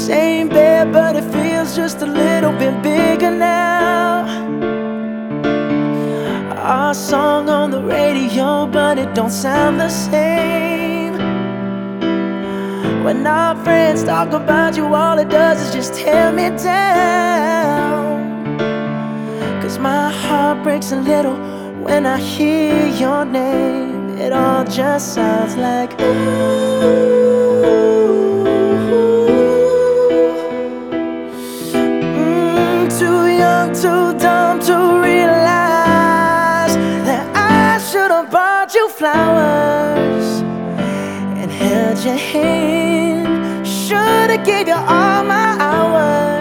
same bed, but it feels just a little bit bigger now. Our song on the radio, but it don't sound the same. When our friends talk about you, all it does is just tear me down. 'Cause my heart breaks a little when I hear your name. It all just sounds like ooh. Too young, too dumb to realize that I should've bought you flowers and held your hand. Should've gave you all my